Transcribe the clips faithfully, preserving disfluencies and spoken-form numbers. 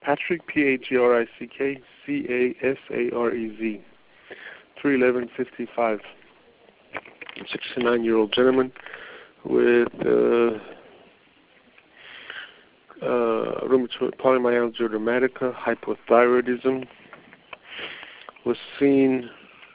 Patrick, P A T R I C K, C A S A R E Z, three eleven fifty-five. sixty-nine-year-old gentleman with uh, uh, rheumatoid polymyalgia rheumatica, hypothyroidism, was seen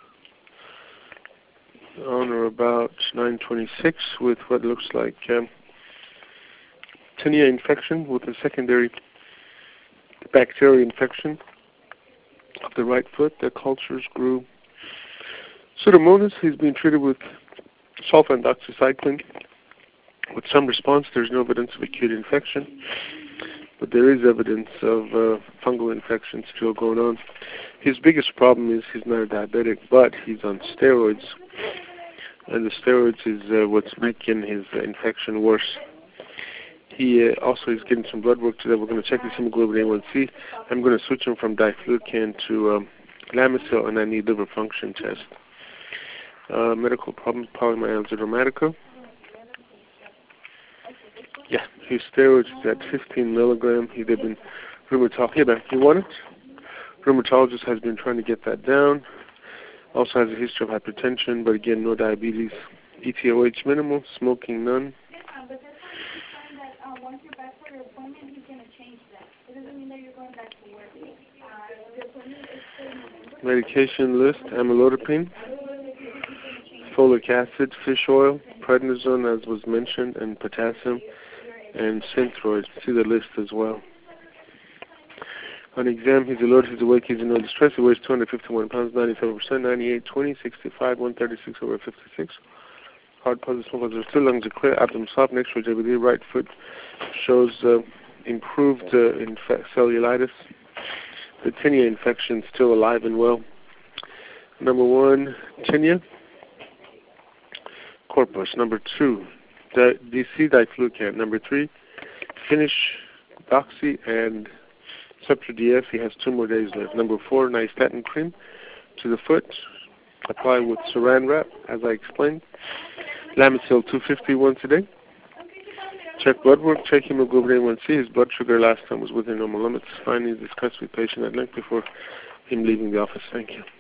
on or about nine twenty-six with what looks like um, tinea infection with a secondary bacterial infection of the right foot. The cultures grew Pseudomonas. He's being treated with sulfa doxycycline with some response. There's no evidence of acute infection, but there is evidence of uh, fungal infection still going on. His biggest problem is he's not a diabetic, but he's on steroids, and the steroids is uh, what's making his uh, infection worse. He uh, also is getting some blood work today. We're going to check his hemoglobin A one C. I'm going to switch him from diflucan to um, Lamisil, and I need liver function test. Uh, medical problems, polymyalgia rheumatica. Yeah, his steroids is at fifteen milligram. He's been rheumatologist. Here, man, you want it? Rheumatologist has been trying to get that down. Also has a history of hypertension, but again, no diabetes. E T O H minimal, smoking none. Medication list: amlodipine, folic acid, fish oil, prednisone, as was mentioned, and potassium, and Synthroid. See the list as well. On exam, he's alert, he's awake, he's in no distress. He weighs two hundred fifty-one pounds, ninety-seven percent, ninety-eight, twenty, sixty-five, one thirty-six over fifty-six. Hard positive, small positive, still lungs are clear, abdomen soft, next to J B D. Right foot shows uh, improved uh, inf- cellulitis. The tinea infection still alive and well. Number one, tinea corpus. Number two, D C diflucan. Number three, finish doxy and Septra D F. He has two more days left. Number four, nystatin cream to the foot. Apply with saran wrap, as I explained. Lamisil two fifty once a day. Check blood work, check hemoglobin A one C. His blood sugar last time was within normal limits. Findings discussed with patient at length before him leaving the office. Thank you.